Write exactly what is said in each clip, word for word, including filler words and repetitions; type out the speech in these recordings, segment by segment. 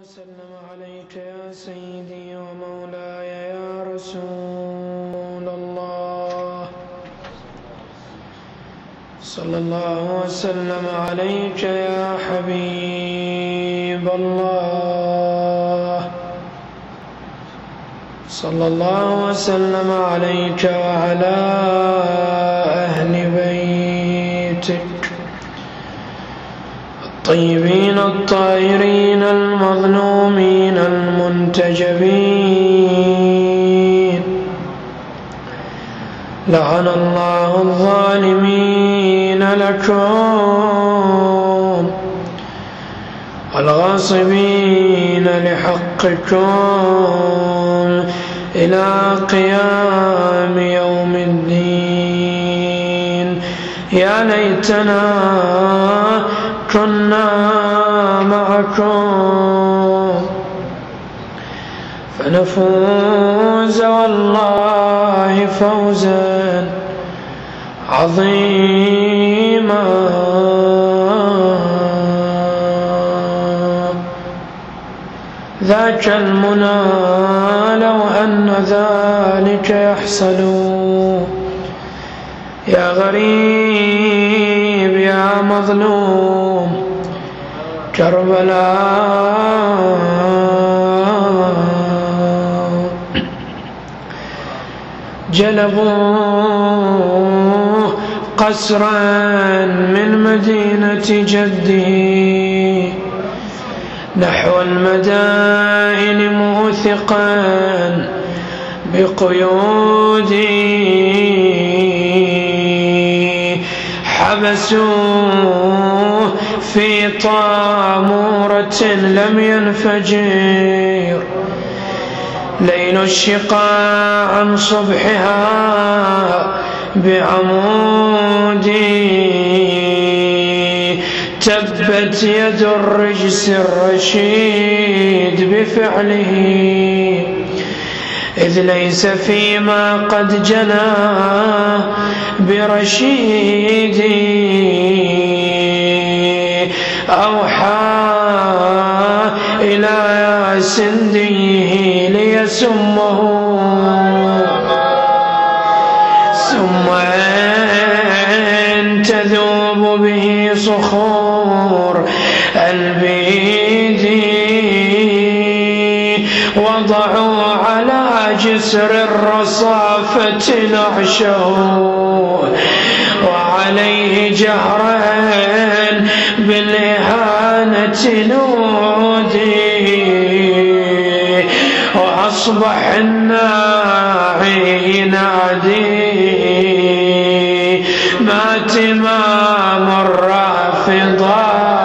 وسلم عليك يا سيدي ومولاي يا رسول الله. صلى الله وسلم عليك يا حبيب الله. صلى الله وسلم عليك وعلى أهل بيتك الطيبين الطاهرين المظلومين المنتجبين. لعن الله الظالمين لكم الغاصبين لحقكم إلى قيام يوم الدين. يا ليتنا كنا معكم فنفوز والله فوزا عظيما. ذاك المنى لو أن ذلك يحصل. يا غريب يا مظلوم كربلاء جلبوا قصرا من مدينة جده نحو المدائن موثقا بقيودي حبسوه في طامورة لم ينفجر ليل الشقاء عن صبحها بعمودي. تبت يد الرجس الرشيد بفعله إذ ليس فيما قد جنى برشيدي. أوحى إلى سنديه ليسمه سما تذوب به صخور البيد. وضعوا على جسر الرصافة نعشه وعليه جهرا بالإهانة نودي. وأصبح الناعي ينادي مات إمام الرافضة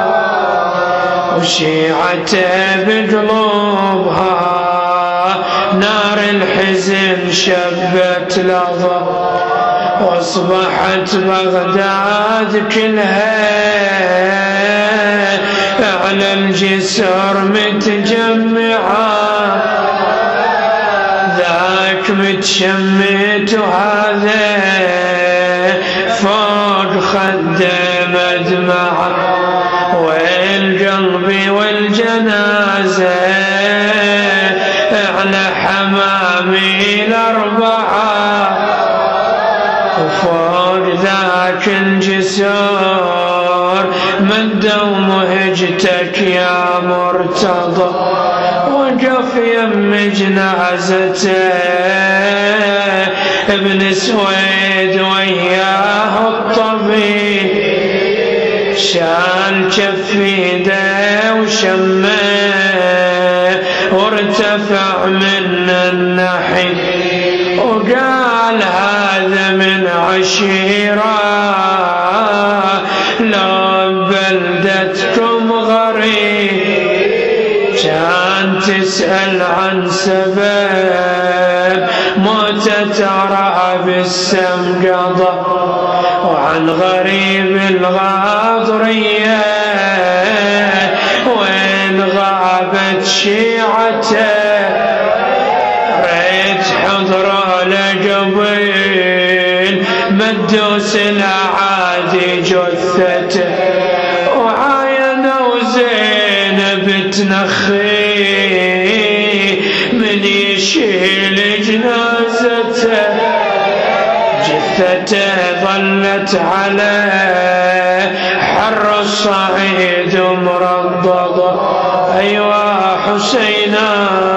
وشيعته بقلوبها نار الحزن شبت لظى. واصبحت بغداد كلها على الجسر متجمعة. ذاك متشمت وهذا فوق خده مدمعة. والقلب والجنازة على حمامي الأربعة. وفوق ذاك الجسور مدوا مهجتك يا مرتضى. وقف يم جنازته ابن سويد وياه الطبيب. شال كفيده وشمه وارتفع من النحي. وقال هذا من عشيرة لو بلدتكم غريب. كان تسأل عن سبب موته ترى بالسم قضى. وعن غريب الغاضرية وين غابت شيعته. ريت حضره لقبيل مدوس الأعادي جثته. وعاينوا زينب تنخي من يشيل جنازته جثته ظلت على حر الصعيد مرضضة. أيوا حسينا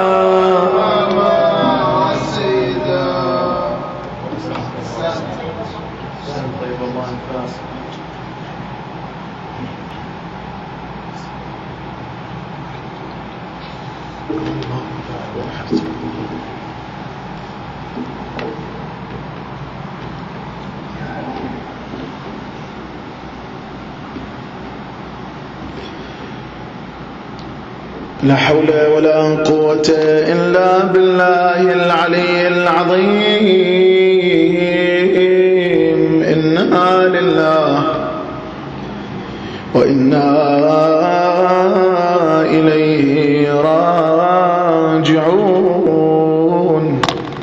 لا حول ولا قوة إلا بالله العلي العظيم. إنا لله وإنا إليه راجعون.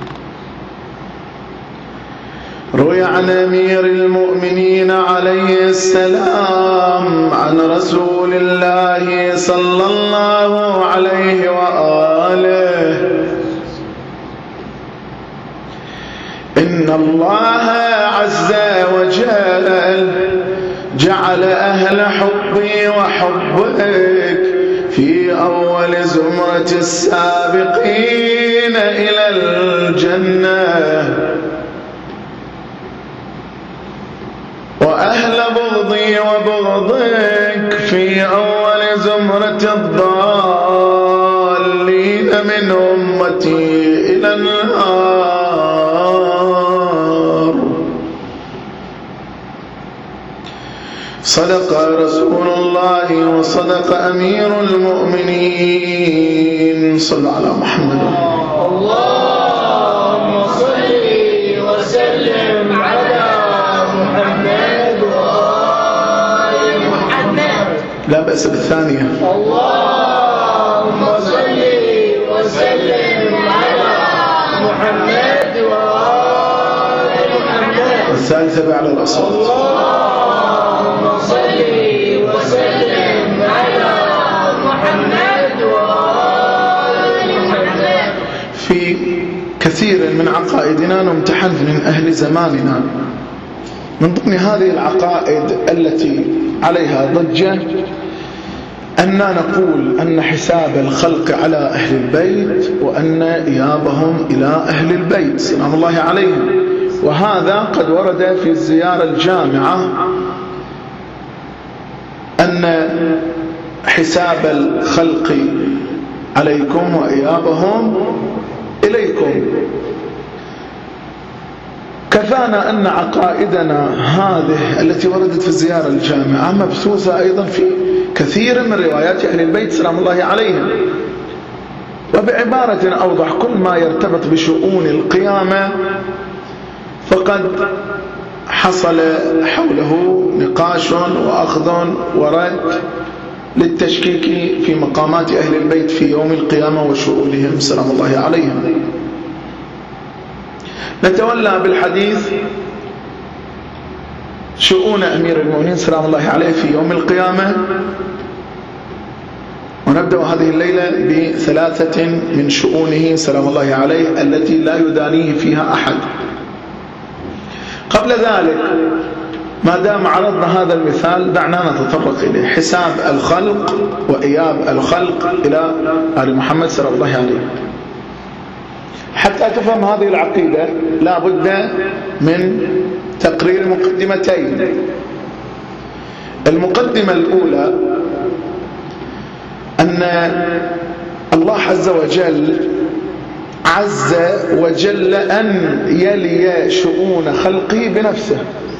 روي عن أمير المؤمنين عليه السلام عن رسول الله صلى الله عليه وآله إن الله عز وجل جعل أهل حبي وحبك في أول زمرة السابقين إلى الجنة، وأهل بغضي وبغضك في أول زمرة الضالين من أمتي إلى النار. صدق رسول الله وصدق أمير المؤمنين. صلى على محمد. اللهم صل وسلم على محمد وآل محمد. لا بأس بالثانية. اللهم صل وسلم على محمد وآل محمد. والثالثة بعد الأصل. اللهم صل وسلم على محمد وآل محمد. في كثير من عقائدنا نمتحن من أهل زماننا. من ضمن هذه العقائد التي عليها ضجة أننا نقول أن حساب الخلق على أهل البيت وأن إيابهم إلى أهل البيت سلام الله عليهم، وهذا قد ورد في الزيارة الجامعة أن حساب الخلق عليكم وإيابهم إليكم. كفانا أن عقائدنا هذه التي وردت في الزيارة الجامعة مبثوثة أيضا في كثير من روايات أهل البيت سلام الله عليهم. وبعبارة أوضح، كل ما يرتبط بشؤون القيامة فقد حصل حوله نقاش وأخذ ورد للتشكيك في مقامات أهل البيت في يوم القيامة وشؤونهم سلام الله عليهم. نتولى بالحديث شؤون أمير المؤمنين سلام الله عليه في يوم القيامة، ونبدأ هذه الليلة بثلاثة من شؤونه سلام الله عليه التي لا يدانيه فيها أحد. قبل ذلك ما دام عرضنا هذا المثال دعنا نتطرق إليه، حساب الخلق وإياب الخلق إلى آل محمد سلام الله عليه. حتى تفهم هذه العقيدة لا بد من تقرير مقدمتين. المقدمة الأولى أن الله عز وجل عز وجل أن يلي شؤون خلقه بنفسه.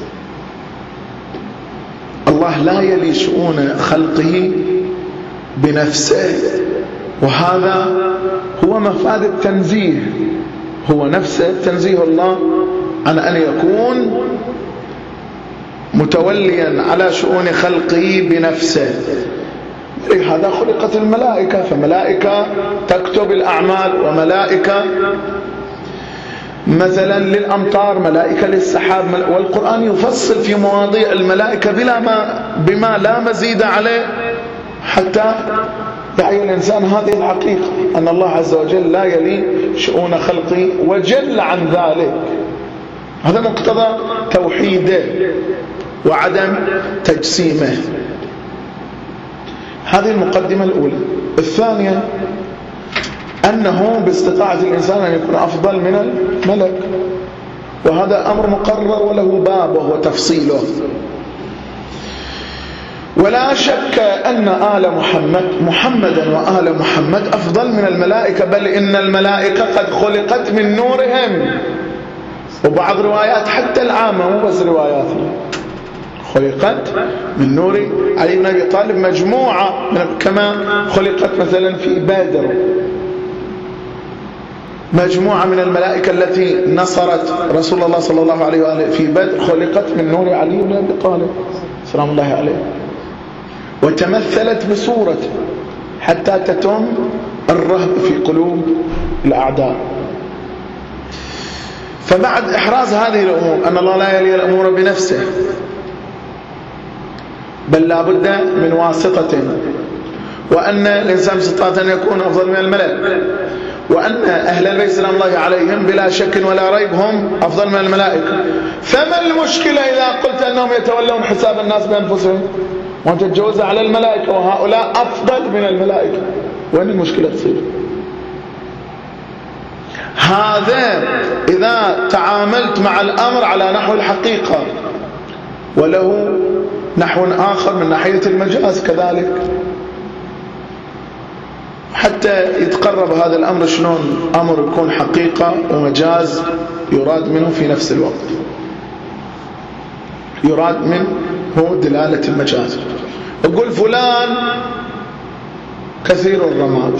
الله لا يلي شؤون خلقه بنفسه، وهذا هو مفاد التنزيه، هو نفسه تنزيه الله عن أن يكون متوليا على شؤون خلقه بنفسه. هذا خلقت الملائكة، فملائكة تكتب الأعمال، وملائكة مثلا للأمطار، ملائكة للسحاب، والقرآن يفصل في مواضيع الملائكة بلا ما بما لا مزيد عليه حتى يعي الإنسان هذه الحقيقة، أن الله عز وجل لا يلي شؤون خلقه وجل عن ذلك. هذا مقتضى توحيده وعدم تجسيمه. هذه المقدمة الأولى. الثانية أنه باستطاعة الإنسان أن يكون أفضل من الملك، وهذا أمر مقرر وله باب وهو تفصيله. ولا شك أن آل محمد محمدا وآل محمد أفضل من الملائكة، بل إن الملائكة قد خلقت من نورهم. وبعض روايات حتى العامة مو بس رواياتنا، خلقت من نور علي بن أبي طالب مجموعة كما خلقت مثلا في بدر مجموعة من الملائكة التي نصرت رسول الله صلى الله عليه وآله في بدر خلقت من نور علي بن أبي طالب سلام الله عليه، وتمثلت بصورته حتى تتم الرهب في قلوب الأعداء. فبعد إحراز هذه الأمور أن الله لا يلي الأمور بنفسه، بل لا بد من واسطة، وأن الإنسان باستطاعة أن يكون أفضل من الملك، وأن أهل البيت سلام الله عليهم بلا شك ولا ريب هم أفضل من الملائكة. فما المشكلة إذا قلت أنهم يتولون حساب الناس بأنفسهم وأنت تتجوز على الملائكة وهؤلاء أفضل من الملائكة؟ وين المشكلة تصير؟ هذا إذا تعاملت مع الأمر على نحو الحقيقة، وله نحو آخر من ناحية المجاز كذلك، حتى يتقرب هذا الأمر شلون أمر يكون حقيقة ومجاز يراد منه في نفس الوقت، يراد منه هو دلالة المجاز. أقول فلان كثير الرماد،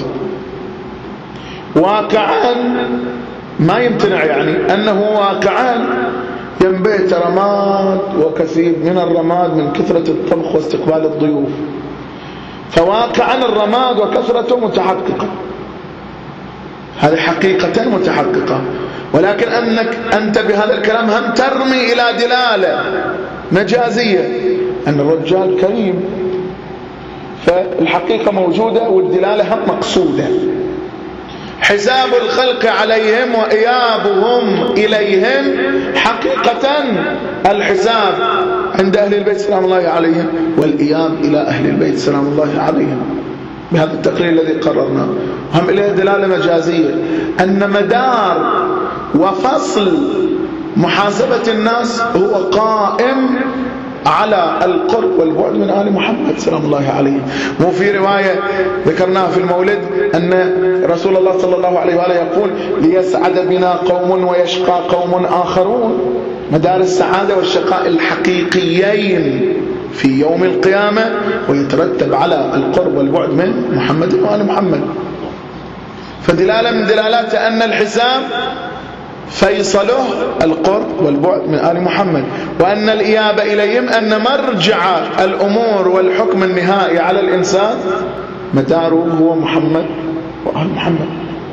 واقعا ما يمتنع يعني أنه واقعا ينبت رماد وكثير من الرماد من كثرة الطبخ واستقبال الضيوف، فواقعا الرماد وكثرته متحققة، هذه حقيقة متحققة. ولكن أنك أنت بهذا الكلام هم ترمي إلى دلالة مجازية أن الرجال كريم، فالحقيقة موجودة والدلالة هم مقصودة. حساب الخلق عليهم وإيابهم إليهم حقيقة الحساب عند أهل البيت سلام الله عليهم، والإياب إلى أهل البيت سلام الله عليهم بهذا التقرير الذي قررناه. هم إليه دلالة مجازية أن مدار وفصل محاسبة الناس هو قائم على القرب والبعد من آل محمد سلام الله عليه. مو في رواية ذكرناها في المولد أن رسول الله صلى الله عليه وآله يقول ليسعد بنا قوم ويشقى قوم آخرون، مدار السعادة والشقاء الحقيقيين في يوم القيامة، ويترتب على القرب والبعد من محمد وآل محمد. فدلالة من دلالات أن الحساب فيصله القرب والبعد من آل محمد، وأن الإيابة إليهم أن مرجع الأمور والحكم النهائي على الإنسان مداره هو محمد وآل محمد.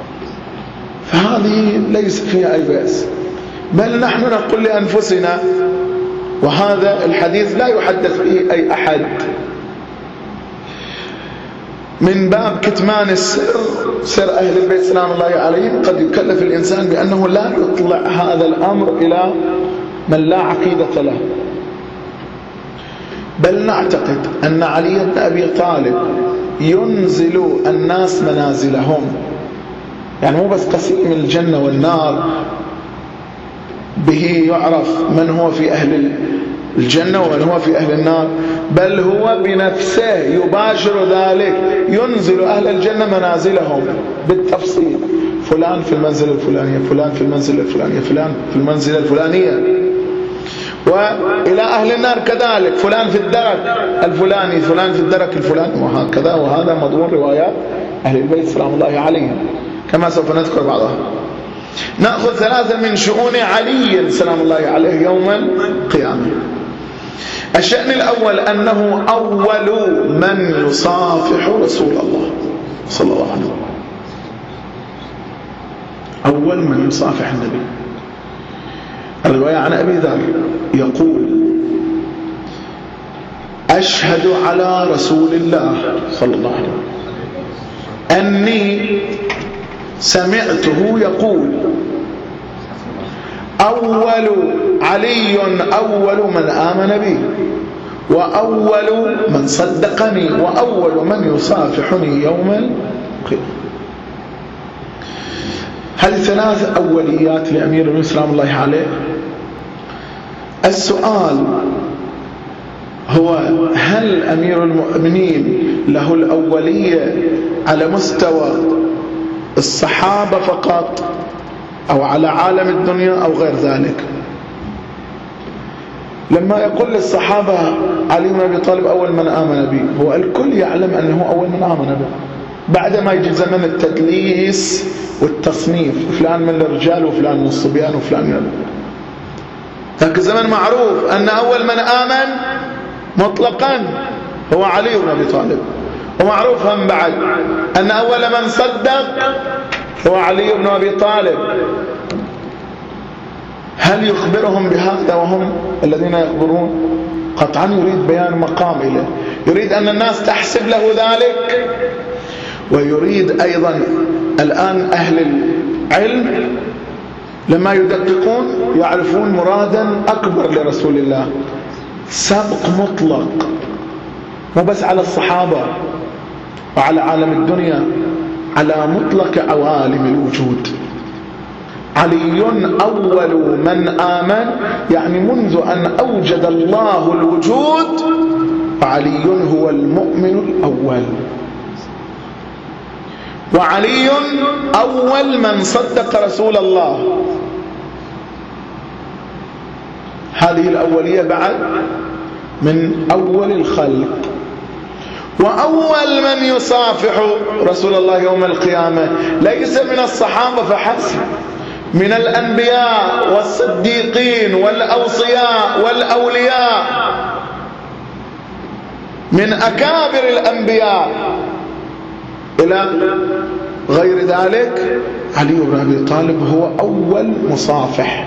فهذه ليس فيها أي بأس، بل نحن نقول لأنفسنا، وهذا الحديث لا يحدث به أي أحد من باب كتمان السر، سر أهل البيت سلام الله عليهم، قد يكلف الإنسان بأنه لا يطلع هذا الأمر إلى من لا عقيدة له. بل نعتقد أن علي بن أبي طالب ينزل الناس منازلهم، يعني مو بس قسيم الجنة والنار به يعرف من هو في أهل الجنة ومن هو في أهل النار، بل هو بنفسه يباشر ذلك، ينزل أهل الجنة منازلهم بالتفصيل، فلان في المنزلة الفلانية، فلان في المنزلة الفلانية، فلان في المنزلة الفلانية، وإلى أهل النار كذلك، فلان في الدرك الفلاني، فلان في الدرك الفلاني، وهكذا. وهذا مضمون روايات أهل البيت سلام الله عليهم كما سوف نذكر بعضها. نأخذ ثلاثة من شؤون علي سلام الله عليه يوم القيامة. الشأن الأول أنه أول من يصافح رسول الله صلى الله عليه وسلم، أول من يصافح النبي. الرواية عن أبي ذر يقول أشهد على رسول الله صلى الله عليه وسلم أني سمعته يقول أول علي أول من آمن بي وأول من صدقني وأول من يصافحني يوم القيامة. هذه ثلاث أوليات لأمير المؤمنين سلام الله عليه. السؤال هو هل أمير المؤمنين له الأولية على مستوى الصحابة فقط أو على عالم الدنيا أو غير ذلك؟ لما يقول للصحابة علي بن أبي طالب أول من آمن به، هو الكل يعلم أنه أول من آمن به، بعدما يجي زمن التدليس والتصنيف، فلان من الرجال وفلان من الصبيان وفلان من الرجال. لكن زمن معروف أن أول من آمن مطلقا هو علي بن أبي طالب، ومعروف هم بعد أن أول من صدق هو علي بن أبي طالب. هل يخبرهم بهذا وهم الذين يخبرون؟ قطعا يريد بيان مقام إليه، يريد أن الناس تحسب له ذلك، ويريد أيضا الآن أهل العلم لما يدققون يعرفون مرادا أكبر لرسول الله، سبق مطلق مو بس على الصحابة وعلى عالم الدنيا، على مطلق عوالم الوجود. علي أول من آمن، يعني منذ أن أوجد الله الوجود فعلي هو المؤمن الأول، وعلي أول من صدق رسول الله. هذه الأولية بعد من أول الخلق. وأول من يصافح رسول الله يوم القيامة ليس من الصحابة فحسب، من الأنبياء والصديقين والأوصياء والأولياء، من أكابر الأنبياء إلى غير ذلك. علي بن أبي طالب هو أول مصافح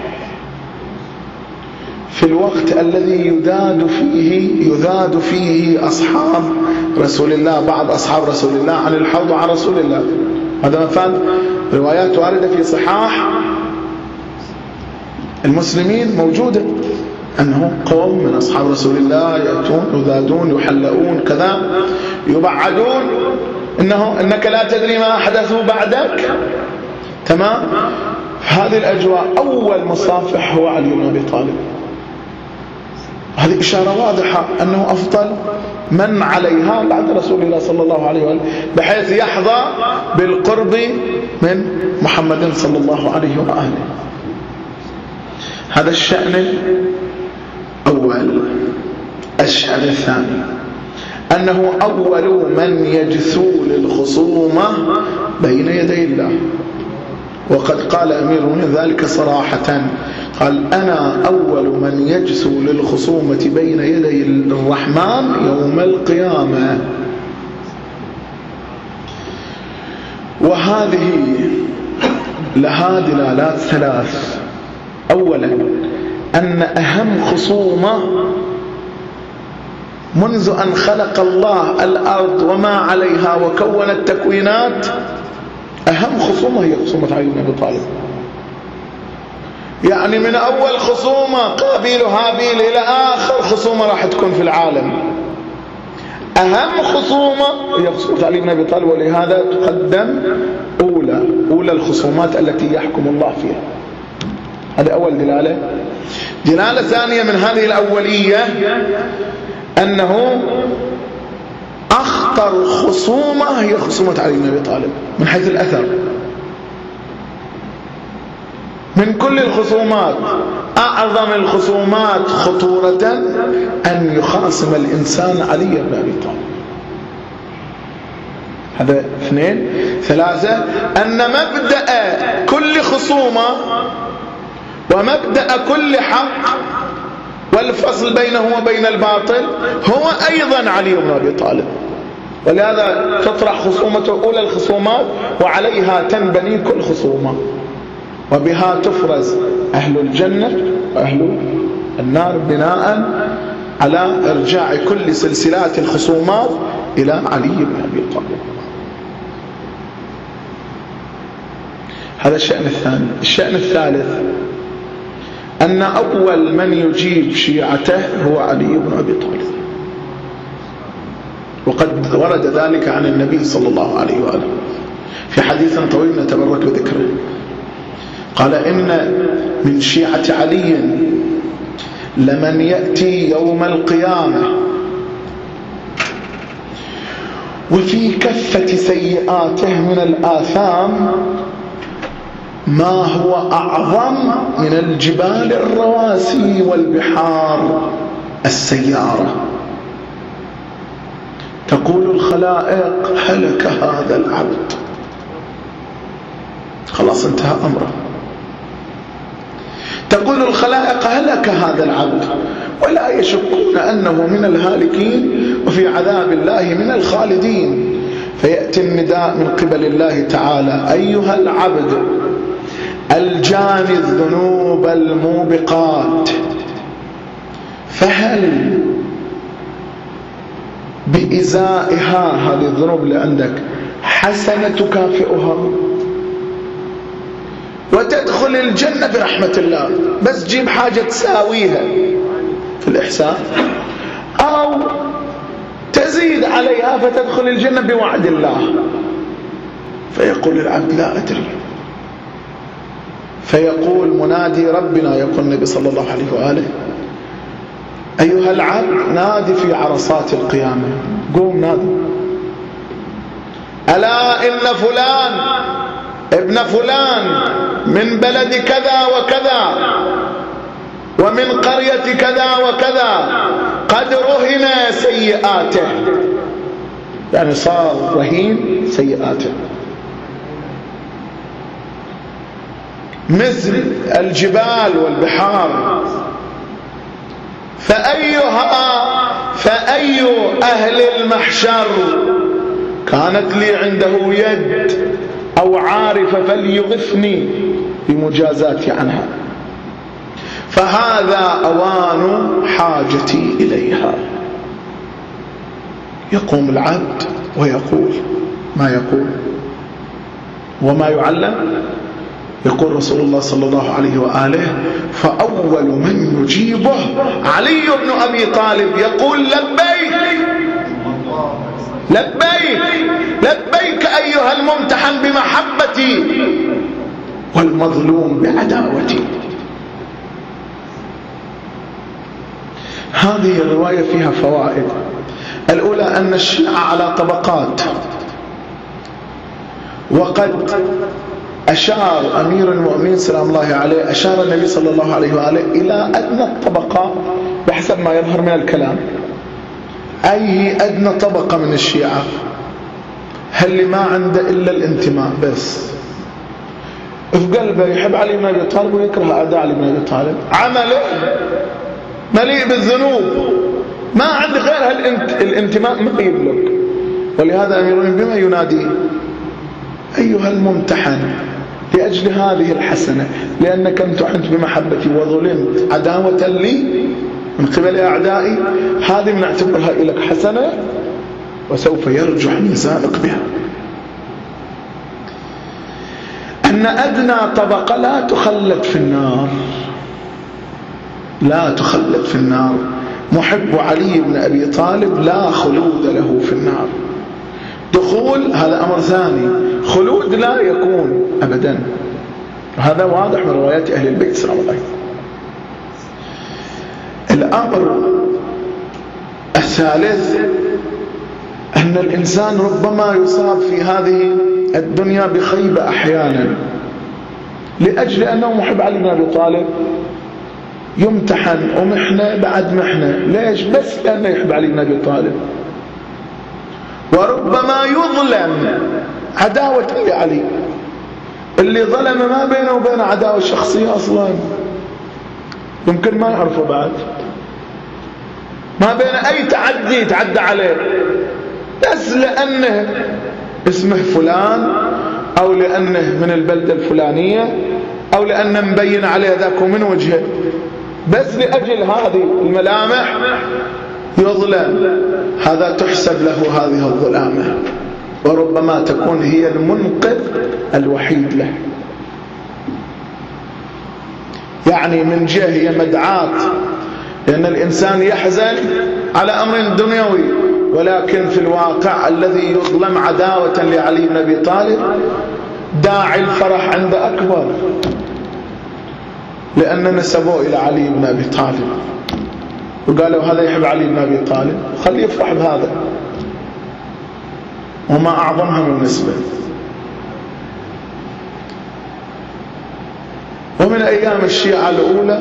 في الوقت الذي يذاد فيه يذاد فيه أصحاب رسول الله، بعض أصحاب رسول الله عن الحوض عن رسول الله. هذا مفاد روايات واردة في صحاح المسلمين موجودة أنه قوم من أصحاب رسول الله يأتون يذادون يحلؤون كذا يبعدون، إنه إنك لا تدري ما أحدثوا بعدك. تمام. هذه الأجواء أول مصافح هو علي بن أبي طالب. هذه إشارة واضحة أنه أفضل من عليها بعد رسول الله صلى الله عليه وآله، بحيث يحظى بالقرب من محمد صلى الله عليه وآله. هذا الشأن الأول. الشأن الثاني أنه أول من يجثو للخصومة بين يدي الله، وقد قال أمير المؤمنين ذلك صراحة، قال أنا أول من يجثو للخصومة بين يدي الرحمن يوم القيامة. وهذه لها دلالات ثلاث. أولا أن أهم خصومة منذ أن خلق الله الأرض وما عليها وكون التكوينات، أهم خصومة هي خصومة علي بن أبي طالب. يعني من أول خصومة قابيل هابيل إلى آخر خصومة راح تكون في العالم، أهم خصومة هي خصومة علي بن أبي طالب، ولهذا تقدم أولى أولى الخصومات التي يحكم الله فيها. هذه أول دلالة. دلالة ثانية من هذه الأولية أنه أخطر خصومة هي خصومة علي بن أبي طالب من حيث الأثر. من كل الخصومات أعظم الخصومات خطورة أن يخاصم الإنسان علي بن أبي طالب. هذا اثنين. ثلاثة أن مبدأ كل خصومة ومبدأ كل حق والفصل بينه وبين الباطل هو أيضا علي بن أبي طالب، ولهذا تطرح خصومة أولى الخصومات وعليها تنبني كل خصومة، وبها تفرز أهل الجنة وأهل النار بناء على إرجاع كل سلسلات الخصومات إلى علي بن أبي طالب. هذا الشأن الثاني. الشأن الثالث أن أول من يجيب شيعته هو علي بن أبي طالب، وقد ورد ذلك عن النبي صلى الله عليه وآله في حديث طويل نتبرك بذكره. قال إن من شيعة علي لمن يأتي يوم القيامة وفي كفة سيئاته من الآثام ما هو أعظم من الجبال الرواسي والبحار السيارة. تقول الخلائق هلك هذا العبد، خلاص انتهى أمره. تقول الخلائق هلك هذا العبد، ولا يشكون أنه من الهالكين وفي عذاب الله من الخالدين. فيأتي النداء من قبل الله تعالى: أيها العبد الجاني الذنوب الموبقات، فهل بإزائها هذه الذنوب اللي عندك حسنة تكافئها وتدخل الجنة برحمة الله؟ بس جيب حاجة تساويها في الإحسان، أو تزيد عليها فتدخل الجنة بوعد الله. فيقول العبد: لا أدري. فيقول منادي ربنا، يقول النبي صلى الله عليه وآله: أيها العبد نادي في عرصات القيامة، قوم نادي: ألا إن فلان ابن فلان من بلد كذا وكذا ومن قرية كذا وكذا قد رهن سيئاته، يعني صار رهين سيئاته، مثل الجبال والبحار، فأيها فأي أهل المحشر كانت لي عنده يد أو عارفة فليغثني بمجازاتي عنها، فهذا أوان حاجتي إليها. يقوم العبد ويقول ما يقول وما يعلم. يقول رسول الله صلى الله عليه وآله: فأول من يجيبه علي بن أبي طالب، يقول: لبيك لبيك لبيك أيها الممتحن بمحبتي والمظلوم بعداوتي. هذه الرواية فيها فوائد. الأولى أن الشيعة على طبقات، وقد أشار أمير المؤمنين سلام الله عليه، أشار النبي صلى الله عليه وآله إلى أدنى الطبقة بحسب ما يظهر من الكلام. أي أدنى طبقة من الشيعة؟ هل اللي ما عنده إلا الانتماء بس، في قلبه يحب علي بن أبي طالب ويكره أعداء علي بن أبي طالب، عمله مليء بالذنوب، ما عنده غير الانتماء ما يبلغ. ولهذا أمير المؤمنين بما ينادي: أيها الممتحن لأجل هذه الحسنة، لأنك امتحنت بمحبتي وظلمت عداوة لي من قبل أعدائي، هذه بنعتبرها لك حسنة وسوف يرجح ميزانك بها. أن أدنى طبقة لا تخلد في النار، لا تخلد في النار. محب علي بن أبي طالب لا خلود له في النار. دخول هذا أمر ثاني، خلود لا يكون أبدا، هذا واضح من روايات أهل البيت سلام الله. الأمر الثالث أن الإنسان ربما يصاب في هذه الدنيا بخيبة أحيانا لأجل أنه محب علي بن أبي طالب، يمتحن ومحنة بعد محنة. ليش؟ بس لأنه يحب علي بن أبي طالب. وربما يظلم عداوة لعلي، اللي ظلم ما بينه وبين عداوة شخصية أصلا، يمكن ما يعرفه بعد، ما بين أي تعدي يتعدى عليه، بس لأنه اسمه فلان أو لأنه من البلدة الفلانية أو لأنه مبين عليه ذاك من وجهه، بس لأجل هذه الملامح يظلم. هذا تحسب له هذه الظلامة، وربما تكون هي المنقذ الوحيد له. يعني من جهة هي مدعاة، لأن الإنسان يحزن على أمر دنيوي، ولكن في الواقع الذي يظلم عداوة لعلي بن أبي طالب داعي الفرح عند أكبر، لأن نسبوه إلى علي بن أبي طالب وقالوا هذا يحب علي بن أبي طالب خليه يفرح بهذا، وما أعظمها من نسبة. ومن أيام الشيعة الأولى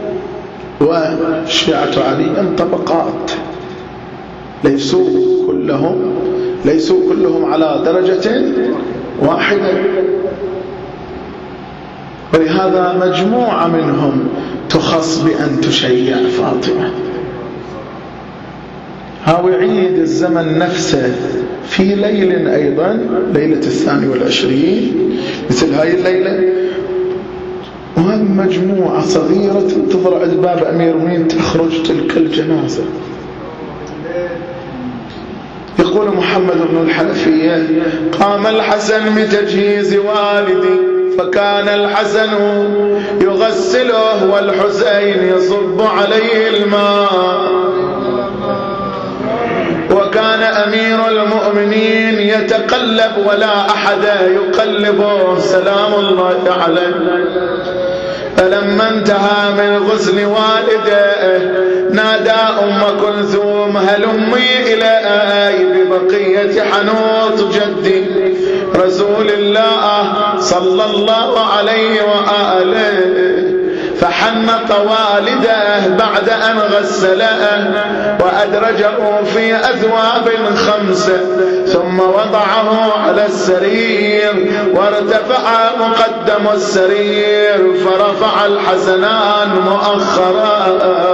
وشيعة علي طبقات، ليسوا كلهم ليسوا كلهم على درجة واحدة، ولهذا مجموعة منهم تخص بأن تشيع فاطمة. هاو يعيد الزمن نفسه في ليل أيضا، ليلة الثاني والعشرين مثل هاي الليلة، وهم مجموعة صغيرة تنتظر عند باب أمير المؤمنين تخرج تلك الجنازة. يقول محمد بن الحنفية: قام الحسن بتجهيز والدي، فكان الحسن يغسله والحسين يصب عليه الماء، وكان أمير المؤمنين يتقلب ولا أحد يقلبه سلام الله عليه. فلما انتهى من غسل والده نادى أم كلثوم: هلمي إلي ببقية حنوط جدي رسول الله صلى الله عليه وآله. فحنط والده بعد أن غسله وأدرجه في أثواب خمسة، ثم وضعه على السرير وارتفع مقدم السرير، فرفع الحسنان مؤخرا.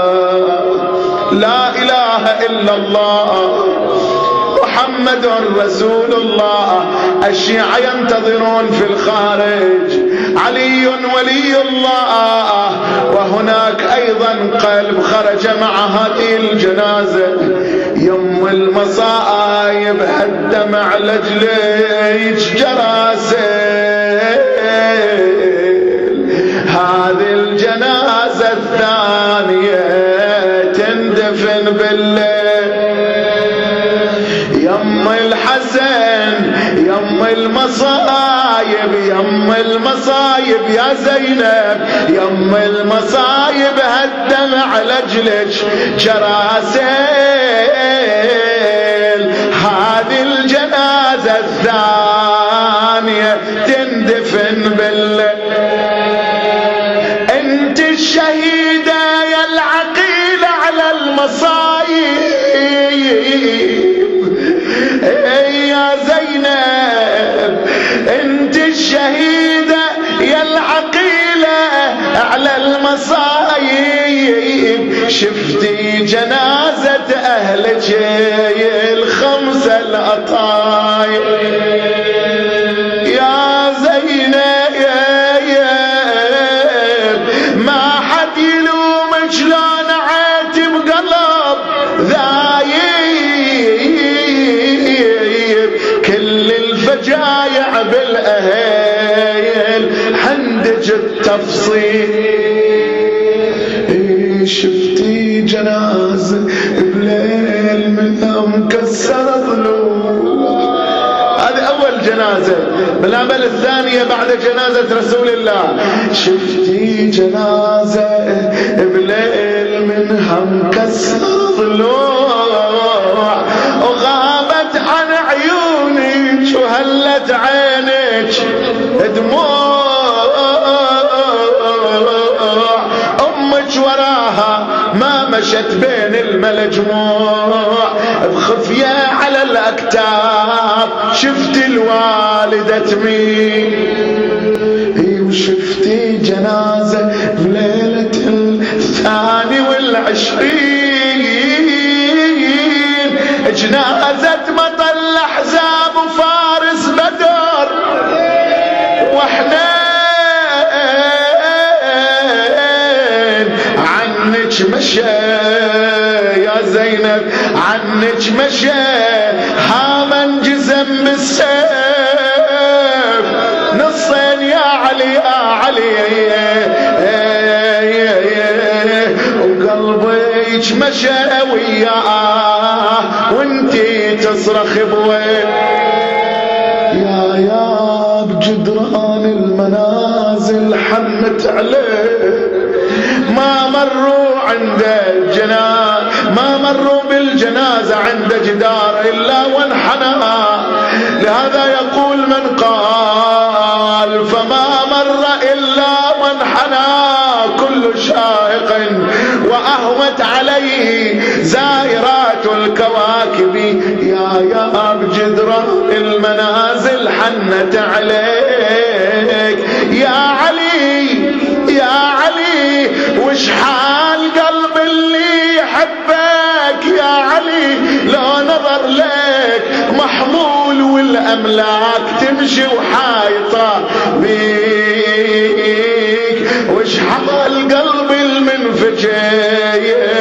لا إله إلا الله محمد رسول الله. الشيعة ينتظرون في الخارج علي ولي الله، وهناك أيضا قلب خرج مع هذه الجنازة. يم المصائب الدمع لجليج جراسل، هذه الجنازة الثانية تندفن بالليل. يم الحسن يم المصايب يم المصايب يا زينب، يم المصايب هالدمع لجلج جراسل، هذه الجنازة الثانية تندفن بالليل. انت الشهيدة يا العقيلة على المصايب يا زينب، انت الشهيدة يا العقيلة على المصايب. شفتي جنازة أهلك الخمسة الأطايب يا زينب، ما حد يلومك شلون عاتب قلب ذايب، كل الفجايع بالأهل عندك التفصيل. شفتي جنازة بليل منها مكسرة ضلوع، هذه أول جنازة. بالعمل الثانية بعد جنازة رسول الله، شفتي جنازة بليل منها مكسرة ضلوع، وغابت عن عيونك وهلت عينك دموع، أمك وراها ما مشت بين المجموع، بخفية على الأكتاف شفت الوالدة تميل. وشفتي جنازة بليلة الثاني والعشرين، جنازة بطل الأحزاب وفارس بدر، واحنا عنك مشى يا زينب، عنك مشى هاما انجزم بالسيف نصين يا علي يا علي والدك مشى وياه وانتي تصرخ بوين. يا يا بجدران المنازل حنت عليه، ما مروا عند الجنازة، ما مروا بالجنازة عند جدار إلا وانحنى. لهذا يقول من قال فما مر إلا وانحنى كل شائق وأهوت عليه زائرات الكواكب. يا يا بجدران المنازل حنت عليك يا علي يا علي، وش حال قلب اللي يحبك يا علي، لو نظر لك محمول والأملاك تمشي وحايطة بيك. وش حال قلب المنفجع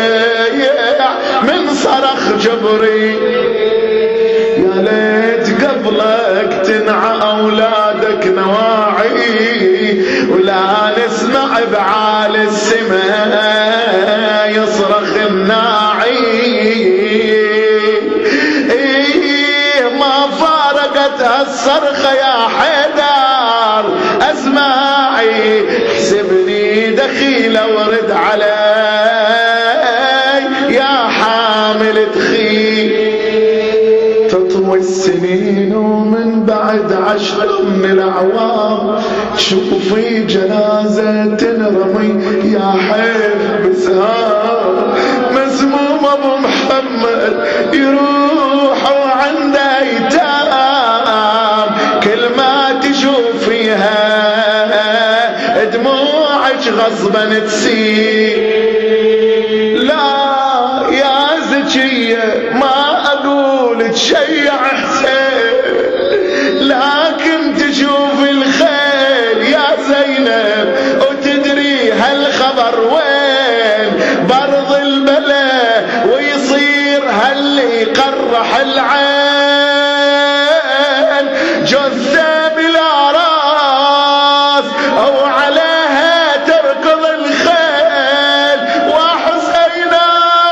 من صرخ جبري، يا ليت قبلك تنعى أولادك نواعي ولا نسمع بعال السماء يصرخ الناعي. إيه ما فارقت هالصرخة يا حيدر أسماعي، حسبني دخيل ورد علي يا حامل تخيل. تطوي السنين ومن بعد عشر من الأعوام شوفي جنازة تنرمي يا حيف بسهام. مسموم أبو محمد يروحوا عند أيتام، كل ما تشوفيها دموعك غصبا تسيل. لا يا زكية ما أقول تشيع حسين، لكن تشوف الخيل يا زينب وتدري هالخبر وين برض البلاء ويصير هاللي يقرح العين. جثة بلا راس أو عليها تركض الخيل وحسينا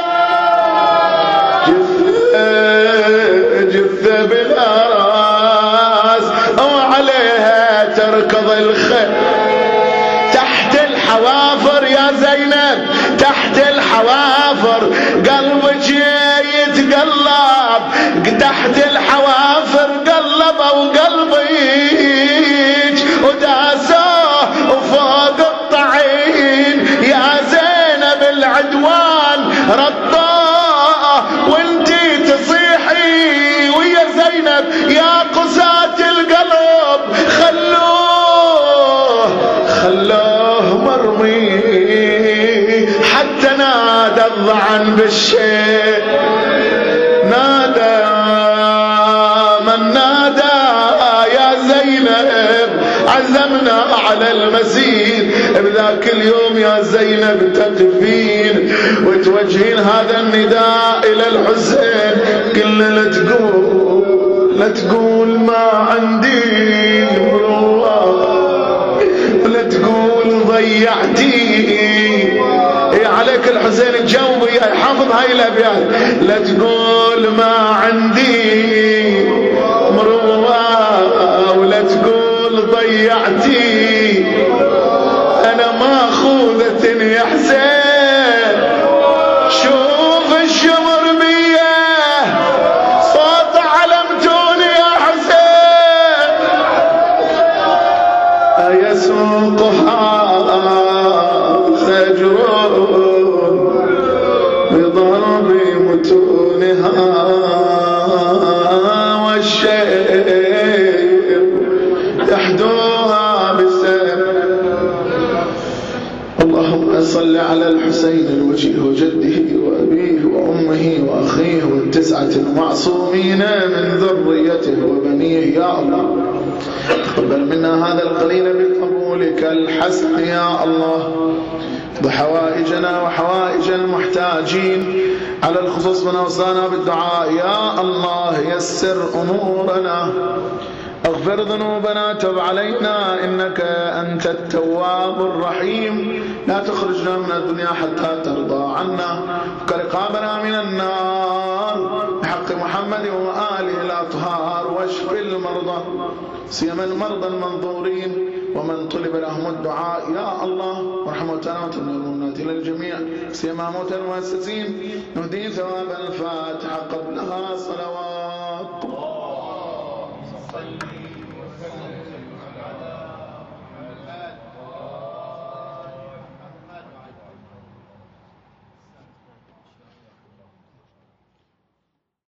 جثة جثة بلا راس أو عليها تركض الخيل. تحت الحوافر يا زينب تحت الحوافر قلبك يتقلب، تحت الحوافر قلبوا قلبك وداسوه وفوق الطعين. يا زينب العدوان رطاه وانتي تصيحي ويا زينب يا قساة القلب خلوه خلوه مرمي حتى نادى الضعن بالشيء. نادى من نادى يا زينب عزمنا على المسير. بذاك اليوم يا زينب تقفين وتوجهين هذا النداء إلى الحسين، كل لا تقول لا تقول ما عندي لا تقول ضيعتي. إيه عليك الحسين تجاوبي حافظ هاي الأبيات. لا تقول ما عندي مروة ولا تقول ضيعتي، أنا ماخوذة يا حسين. شوف الشمر بيه صوت علمتوني يا حسين، أيسوقها خجرون بضرب متونها والشيب يحدوها بالسيف. اللهم صل على الحسين الوجيه وجده وأبيه وأمه وأخيه والتسعة المعصومين من ذريته وبنيه. يا الله تقبل منا هذا القليل بقبولك الحسن يا الله. بحوائجنا وحوائج المحتاجين على الخصوص من أوصانا بالدعاء. يا الله يسر أمورنا اغفر ذنوبنا تب علينا إنك أنت التواب الرحيم. لا تخرجنا من الدنيا حتى ترضى عنا، كرقابنا من النار بحق محمد وآله الأطهار. واشف المرضى سيما المرضى المنظورين ومن طلب لهم الدعاء يا الله، وارحم موتانا وتمن المؤمنات للجميع سيما موتى المؤسسين. نهدي ثواب الفاتحة قبلها صلوات.